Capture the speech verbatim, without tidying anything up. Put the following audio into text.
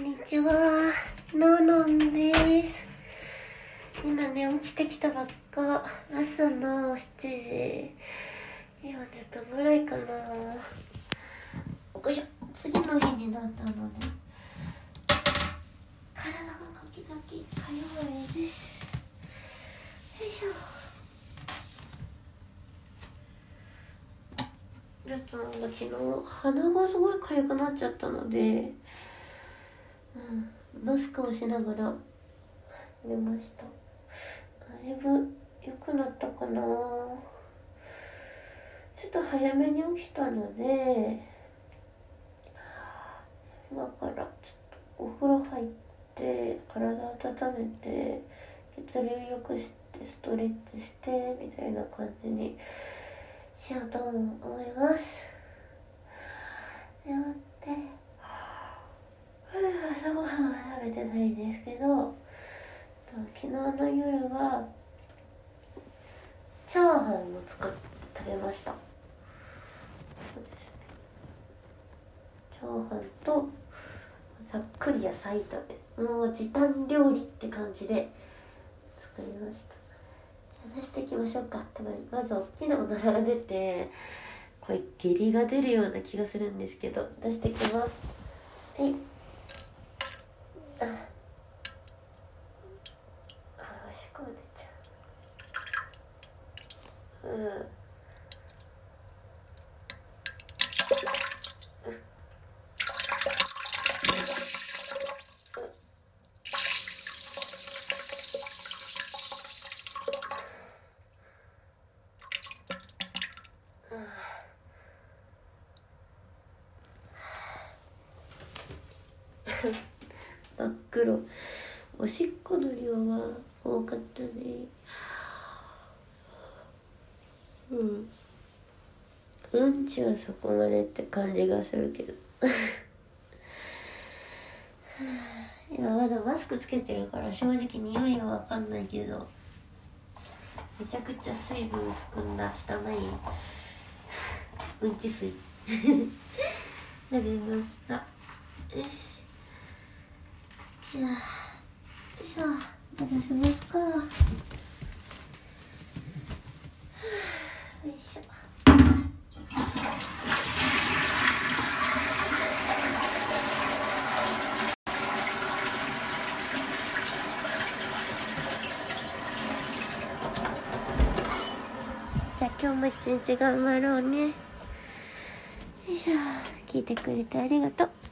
にちは、ののんです。今ね、起きてきたばっか。朝のしちじよんじゅっぷんぐらいかな。よいしょ。次の日になったので、体が時々か弱いです。よいしょ。ちょっとなんだ、昨日鼻がすごい痒くなっちゃったので、うん、マスクをしながら寝ました。だいぶ良くなったかな。ちょっと早めに起きたので、今からちょっとお風呂入って体温めて血流良くしてストレッチしてみたいな感じにしようと思います。でもって朝ごはんは食べてないんですけど、昨日の夜はチャーハンを作って食べました。そうですね、チャーハンとざっくり野菜炒め、もう時短料理って感じで作りました。出していきましょうか。多分まず大きなおならが出て、これ下痢が出るような気がするんですけど、出していきます。はい。ああ、おしっこ出ちゃう。うん。真っ黒。おしっこの量は多かったね。うんうんちはそこまでって感じがするけどいや、まだマスクつけてるから正直匂いはわかんないけど、めちゃくちゃ水分含んだ汚いうんち水やりました。よし、じゃあ、よいしょ、またしますか。よいしょ。じゃあ今日も一日頑張ろうね。よいしょ。聞いてくれてありがとう。